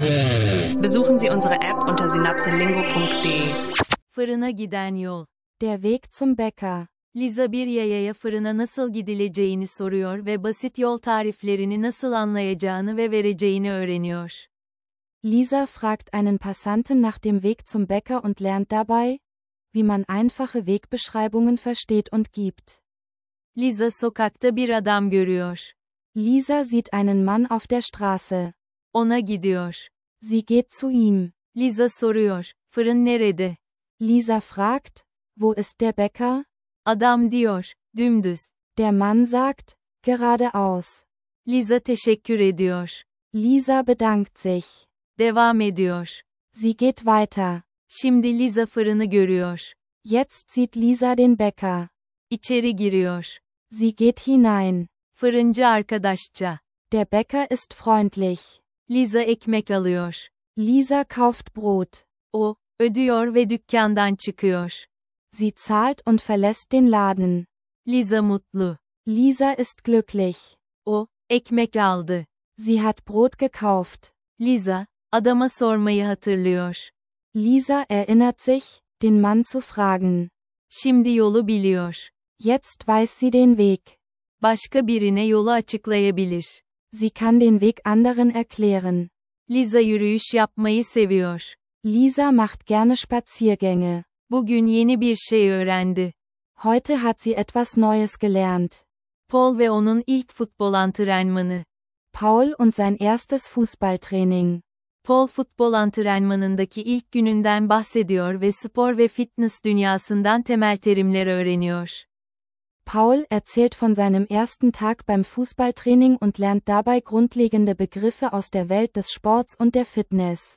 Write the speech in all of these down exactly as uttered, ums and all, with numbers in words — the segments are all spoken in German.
Besuchen Sie unsere App unter synapselingo punkt de. Fırına giden yol. Der Weg zum Bäcker. Liza bir yayaya fırına nasıl gidileceğini soruyor ve basit yol tariflerini nasıl anlayacağını ve vereceğini öğreniyor. Lisa fragt einen Passanten nach dem Weg zum Bäcker und lernt dabei, wie man einfache Wegbeschreibungen versteht und gibt. Liza sokakta bir adam görüyor. Lisa sieht einen Mann auf der Straße. Ona gidiyor. Sie geht zu ihm. Liza soruyor, fırın nerede? Lisa fragt, wo ist der Bäcker? Adam diyor, dümdüz. Der Mann sagt, geradeaus. Liza teşekkür ediyor. Lisa bedankt sich. Devam ediyor. Sie geht weiter. Şimdi Liza fırını görüyor. Jetzt sieht Lisa den Bäcker. İçeri giriyor. Sie geht hinein. Fırıncı arkadaşça. Der Bäcker ist freundlich. Liza ekmek alıyor. Lisa kauft Brot. O, ödüyor ve dükkandan çıkıyor. Sie zahlt und verlässt den Laden. Liza mutlu. Lisa ist glücklich. O, ekmek aldı. Sie hat Brot gekauft. Liza, adama sormayı hatırlıyor. Lisa erinnert sich, den Mann zu fragen. Şimdi yolu biliyor. Jetzt weiß sie den Weg. Başka birine yolu açıklayabilir. Sie kann den Weg anderen erklären. Liza yürüyüş yapmayı seviyor. Lisa macht gerne Spaziergänge. Bugün yeni bir şey öğrendi. Heute hat sie etwas Neues gelernt. Paul ve onun ilk futbol antrenmanı. Paul und sein erstes Fußballtraining. Paul futbol antrenmanındaki ilk gününden bahsediyor ve spor ve fitness dünyasından temel terimler öğreniyor. Paul erzählt von seinem ersten Tag beim Fußballtraining und lernt dabei grundlegende Begriffe aus der Welt des Sports und der Fitness.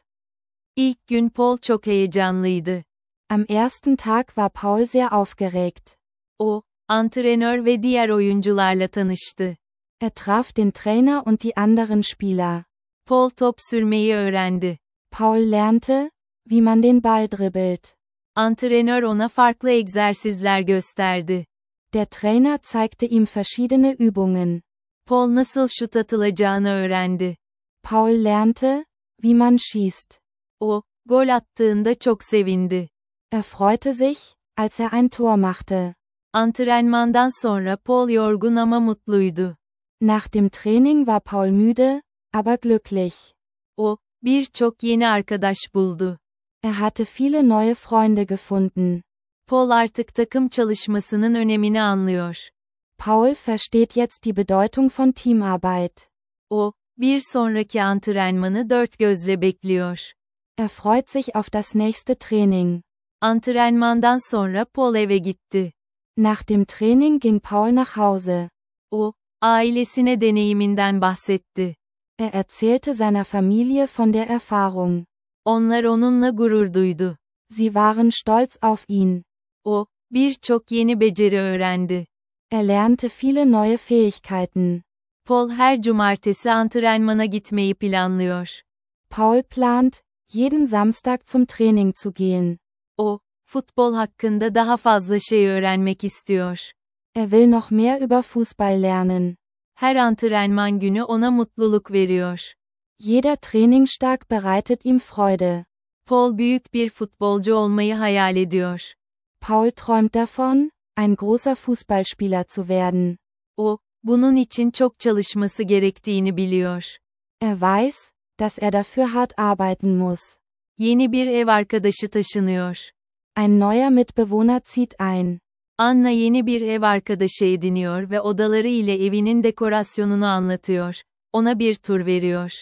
İlk gün Paul çok heyecanlıydı. Am ersten Tag war Paul sehr aufgeregt. O, antrenör ve diğer oyuncularla tanıştı. Er traf den Trainer und die anderen Spieler. Paul top sürmeyi öğrendi. Paul lernte, wie man den Ball dribbelt. Antrenör ona farklı egzersizler gösterdi. Der Trainer zeigte ihm verschiedene Übungen. Paul nasıl şut atılacağını öğrendi. Paul lernte, wie man schießt. O, gol attığında çok sevindi. Er freute sich, als er ein Tor machte. Antrenmandan sonra Paul yorgun ama mutluydu. Nach dem Training war Paul müde, aber glücklich. O, birçok yeni arkadaş buldu. Er hatte viele neue Freunde gefunden. Paul artık takım çalışmasının önemini anlıyor. Paul versteht jetzt die Bedeutung von Teamarbeit. O, bir sonraki antrenmanı dört gözle bekliyor. Er freut sich auf das nächste Training. Antrenmandan sonra Paul eve gitti. Nach dem Training ging Paul nach Hause. O, ailesine deneyiminden bahsetti. Er erzählte seiner Familie von der Erfahrung. Onlar onunla gurur duydu. Sie waren stolz auf ihn. O, birçok yeni beceri öğrendi. Er lernte viele neue Fähigkeiten. Paul her cumartesi antrenmana gitmeyi planlıyor. Paul plant, jeden Samstag zum Training zu gehen. O, futbol hakkında daha fazla şey öğrenmek istiyor. Er will noch mehr über Fußball lernen. Her antrenman günü ona mutluluk veriyor. Jeder Trainingstag bereitet ihm Freude. Paul büyük bir futbolcu olmayı hayal ediyor. Paul träumt davon, ein großer Fußballspieler zu werden. O, bunun için çok çalışması gerektiğini biliyor. Er weiß, dass er dafür hart arbeiten muss. Yeni bir ev arkadaşı taşınıyor. Ein neuer Mitbewohner zieht ein. Anna yeni bir ev arkadaşı ediniyor ve odaları ile evinin dekorasyonunu anlatıyor. Ona bir tur veriyor.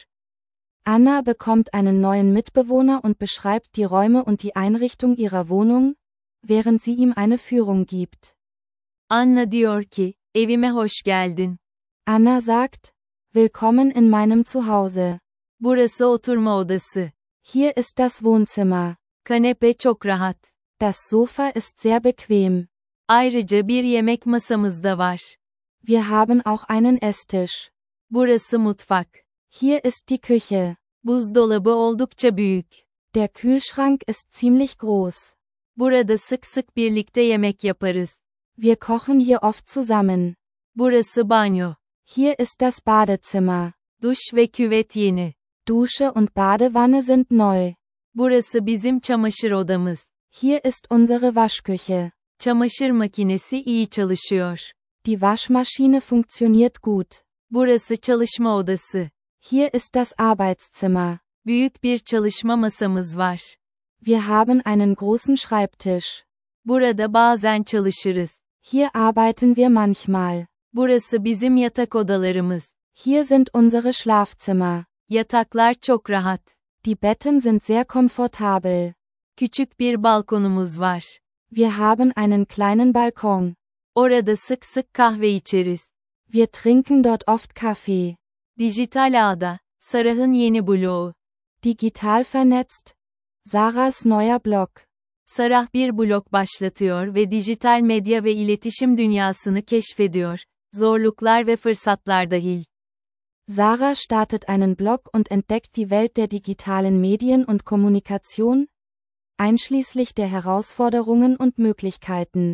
Anna bekommt einen neuen Mitbewohner und beschreibt die Räume und die Einrichtung ihrer Wohnung, während sie ihm eine Führung gibt. Anna diyor ki, evime hoş geldin. Anna sagt, willkommen in meinem Zuhause. Burası oturma odası. Hier ist das Wohnzimmer. Kanepe çok rahat. Das Sofa ist sehr bequem. Ayrıca bir yemek masamız da var. Wir haben auch einen Esstisch. Burası mutfak. Hier ist die Küche. Buzdolabı oldukça büyük. Der Kühlschrank ist ziemlich groß. Burada sık sık birlikte yemek yaparız. Wir kochen hier oft zusammen. Burası banyo. Hier ist das Badezimmer. Duş ve küvet yeni. Dusche und Badewanne sind neu. Burası bizim çamaşır odamız. Hier ist unsere Waschküche. Çamaşır makinesi iyi çalışıyor. Die Waschmaschine funktioniert gut. Burası çalışma odası. Hier ist das Arbeitszimmer. Büyük bir çalışma masamız var. Wir haben einen großen Schreibtisch. Burada bazen çalışırız. Hier arbeiten wir manchmal. Burası bizim yatak odalarımız. Hier sind unsere Schlafzimmer. Yataklar çok rahat. Die Betten sind sehr komfortabel. Küçük bir balkonumuz var. Wir haben einen kleinen Balkon. Orada sık sık kahve içeriz. Wir trinken dort oft Kaffee. Dijital ağda, Sarah'ın yeni bloğu. Digital vernetzt. Sarahs neuer Blog. Sarah bir blog başlatıyor ve dijital medya ve iletişim dünyasını keşfediyor. Zorluklar ve fırsatlar dahil. Sarah startet einen Blog und entdeckt die Welt der digitalen Medien und Kommunikation, einschließlich der Herausforderungen und Möglichkeiten.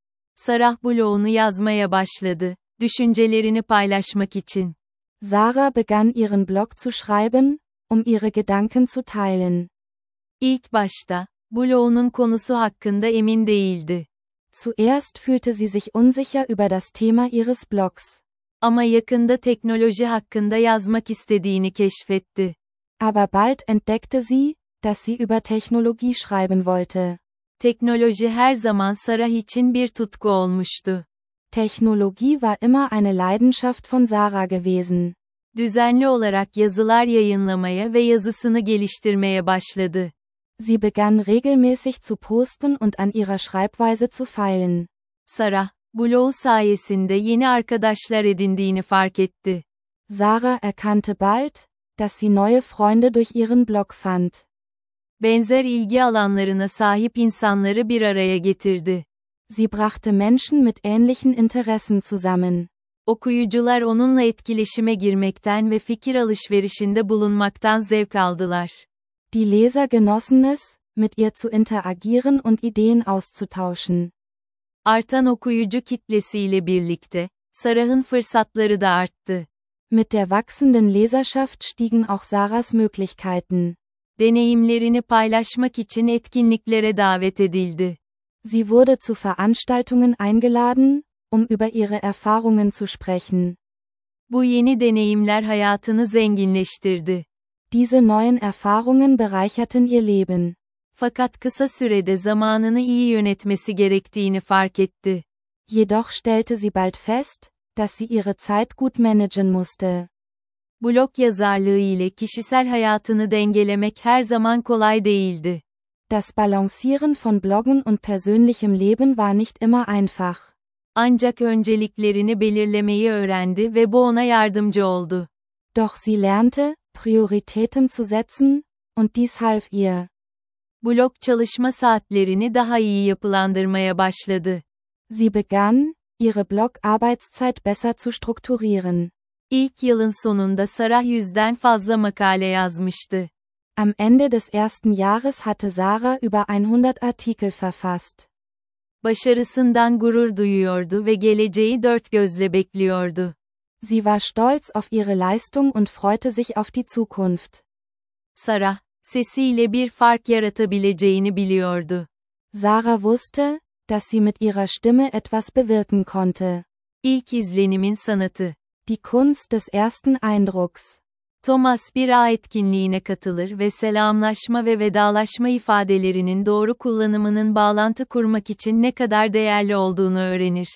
Sarah blogunu yazmaya başladı, düşüncelerini paylaşmak için. Sarah begann ihren Blog zu schreiben, um ihre Gedanken zu teilen. İlk başta, blogunun konusu hakkında emin değildi. Zuerst fühlte sie sich unsicher über das Thema ihres Blogs. Ama yakında teknoloji hakkında yazmak istediğini keşfetti. Aber bald entdeckte sie, dass sie über Technologie schreiben wollte. Teknoloji her zaman Sarah için bir tutku olmuştu. Technologie war immer eine Leidenschaft von Sarah gewesen. Düzenli olarak yazılar yayınlamaya ve yazısını geliştirmeye başladı. Sie begann regelmäßig zu posten und an ihrer Schreibweise zu feilen. Sarah, blogu sayesinde yeni arkadaşlar edindiğini fark etti. Sarah erkannte bald, dass sie neue Freunde durch ihren Blog fand. Benzer ilgi alanlarına sahip insanları bir araya getirdi. Sie brachte Menschen mit ähnlichen Interessen zusammen. Okuyucular onunla etkileşime girmekten ve fikir alışverişinde bulunmaktan zevk aldılar. Die Leser genossen es, mit ihr zu interagieren und Ideen auszutauschen. Artan okuyucu kitlesiyle birlikte, Sarah'ın fırsatları da arttı. Mit der wachsenden Leserschaft stiegen auch Sarahs Möglichkeiten. Deneyimlerini paylaşmak için etkinliklere davet edildi. Sie wurde zu Veranstaltungen eingeladen, um über ihre Erfahrungen zu sprechen. Bu yeni deneyimler hayatını zenginleştirdi. Diese neuen Erfahrungen bereicherten ihr Leben. Fakat kısa sürede zamanını iyi yönetmesi gerektiğini fark etti. Jedoch stellte sie bald fest, dass sie ihre Zeit gut managen musste. Blog yazarlığı ile kişisel hayatını dengelemek her zaman kolay değildi. Das Balancieren von Bloggen und persönlichem Leben war nicht immer einfach. Ancak önceliklerini belirlemeyi öğrendi ve bu ona yardımcı oldu. Doch sie lernte, Prioritäten zu setzen, und dies half ihr. Blog çalışma saatlerini daha iyi yapılandırmaya başladı. Sie begann, ihre Blog-Arbeitszeit besser zu strukturieren. İlk yılın sonunda Sarah yüzden fazla makale yazmıştı. Am Ende des ersten Jahres hatte Sarah über hundert Artikel verfasst. Başarısından gurur duyuyordu ve geleceği dört gözle bekliyordu. Sie war stolz auf ihre Leistung und freute sich auf die Zukunft. Sarah, sesiyle bir fark yaratabileceğini biliyordu. Sarah wusste, dass sie mit ihrer Stimme etwas bewirken konnte. İlk izlenimin sanatı. Die Kunst des ersten Eindrucks. Thomas bir ağ etkinliğine katılır ve selamlaşma ve vedalaşma ifadelerinin doğru kullanımının bağlantı kurmak için ne kadar değerli olduğunu öğrenir.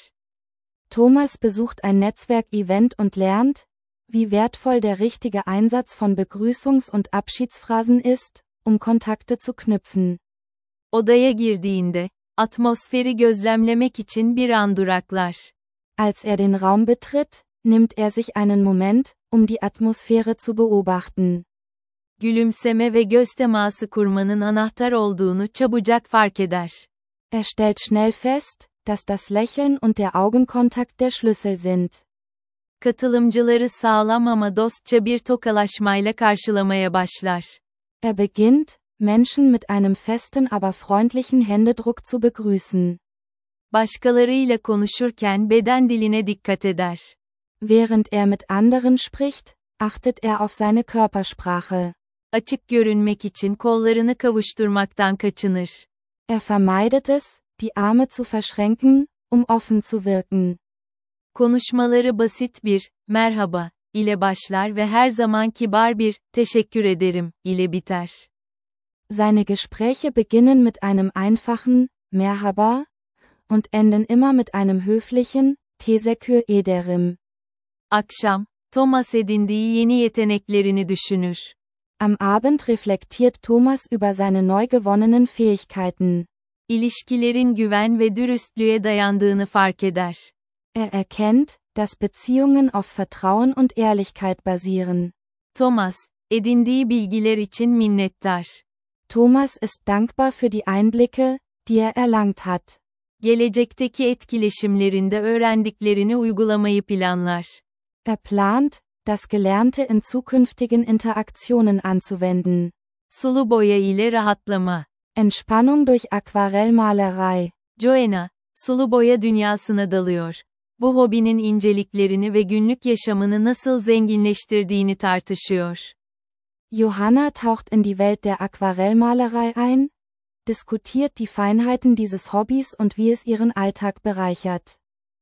Thomas besucht ein Netzwerkevent und lernt, wie wertvoll der richtige Einsatz von Begrüßungs- und Abschiedsphrasen ist, um Kontakte zu knüpfen. Odaya girdiğinde, atmosferi gözlemlemek için bir an duraklar. Als er den Raum betritt, nimmt er sich einen Moment, um die Atmosphäre zu beobachten. Gülümseme ve göz teması kurmanın anahtar olduğunu çabucak fark eder. Er stellt schnell fest, dass das Lächeln und der Augenkontakt der Schlüssel sind. Katılımcıları sağlam ama dostça bir tokalaşmayla karşılamaya başlar. Er beginnt, Menschen mit einem festen aber freundlichen Händedruck zu begrüßen. Başkalarıyla konuşurken beden diline dikkat eder. Während er mit anderen spricht, achtet er auf seine Körpersprache. Açık görünmek için kollarını kavuşturmaktan kaçınır. Er vermeidet es, die Arme zu verschränken, um offen zu wirken. Konuşmaları basit bir, merhaba, ile başlar ve her zaman kibar bir, teşekkür ederim, ile biter. Seine Gespräche beginnen mit einem einfachen, Merhaba, und enden immer mit einem höflichen, Teşekkür ederim. Akşam, Thomas edindiği yeni yeteneklerini düşünür. Am Abend reflektiert Thomas über seine neu gewonnenen Fähigkeiten. İlişkilerin güven ve dürüstlüğe dayandığını fark eder. Er erkennt, dass Beziehungen auf Vertrauen und Ehrlichkeit basieren. Thomas, edindiği bilgiler için minnettar. Thomas ist dankbar für die Einblicke, die er erlangt hat. Gelecekteki etkileşimlerinde öğrendiklerini uygulamayı planlar. Er plant, das Gelernte in zukünftigen Interaktionen anzuwenden. Sulu boya ile rahatlama. Entspannung durch Aquarellmalerei. Joanna, sulu boya dünyasına dalıyor. Bu hobinin inceliklerini ve günlük yaşamını nasıl zenginleştirdiğini tartışıyor. Johanna taucht in die Welt der Aquarellmalerei ein, diskutiert die Feinheiten dieses Hobbys und wie es ihren Alltag bereichert.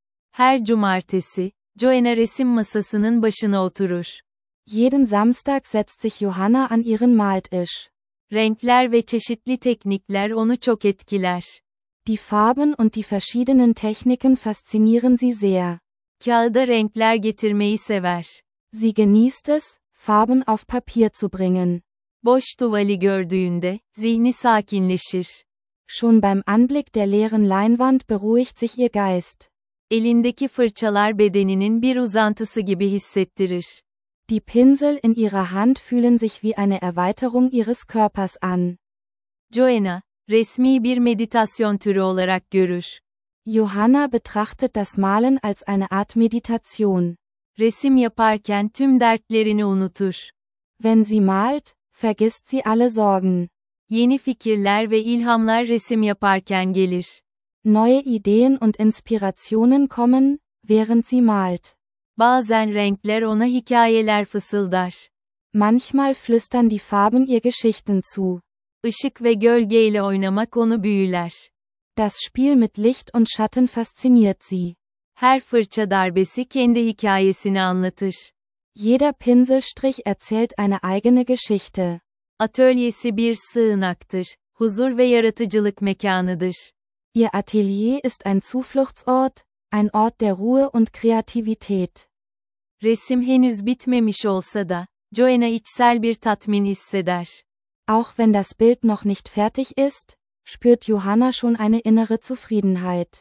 Her cumartesi, Joanna resim masasının başına oturur. Jeden Samstag setzt sich Johanna an ihren Maltisch. Renkler ve çeşitli teknikler onu çok etkiler. Die Farben und die verschiedenen Techniken faszinieren sie sehr. Kağıda renkler getirmeyi sever. Sie genießt es, Farben auf Papier zu bringen. Boş tuvali gördüğünde, zihni sakinleşir. Schon beim Anblick der leeren Leinwand beruhigt sich ihr Geist. Elindeki fırçalar bedeninin bir uzantısı gibi hissettirir. Die Pinsel in ihrer Hand fühlen sich wie eine Erweiterung ihres Körpers an. Joanna, resmi bir meditasyon türü olarak görür. Johanna betrachtet das Malen als eine Art Meditation. Resim yaparken tüm dertlerini unutur. Wenn sie malt, vergisst sie alle Sorgen. Yeni fikirler ve ilhamlar resim yaparken gelir. Neue Ideen und Inspirationen kommen, während sie malt. Bazen renkler ona hikayeler fısıldar. Manchmal flüstern die Farben ihr Geschichten zu. Işık ve gölgeyle oynamak onu büyüler. Das Spiel mit Licht und Schatten fasziniert sie. Her fırça darbesi kendi hikayesini anlatır. Jeder Pinselstrich erzählt eine eigene Geschichte. Atölyesi bir sığınaktır, huzur ve yaratıcılık mekanıdır. Ihr Atelier ist ein Zufluchtsort, ein Ort der Ruhe und Kreativität. Resim henüz bitmemiş olsa da, Joanna içsel bir tatmin hisseder. Auch wenn das Bild noch nicht fertig ist, spürt Johanna schon eine innere Zufriedenheit.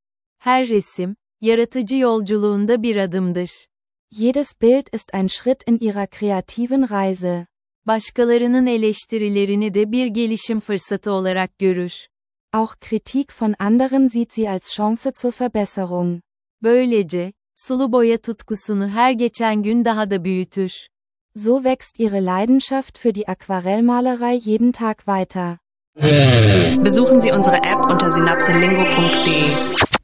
Her resim, yaratıcı yolculuğunda bir adımdır. Jedes Bild ist ein Schritt in ihrer kreativen Reise. Başkalarının eleştirilerini de bir gelişim fırsatı olarak görür. Auch Kritik von anderen sieht sie als Chance zur Verbesserung. Böylece, sulu boya tutkusunu her geçen gün daha da büyütür. So wächst ihre Leidenschaft für die Aquarellmalerei jeden Tag weiter. Besuchen Sie unsere App unter synapselingo punkt de.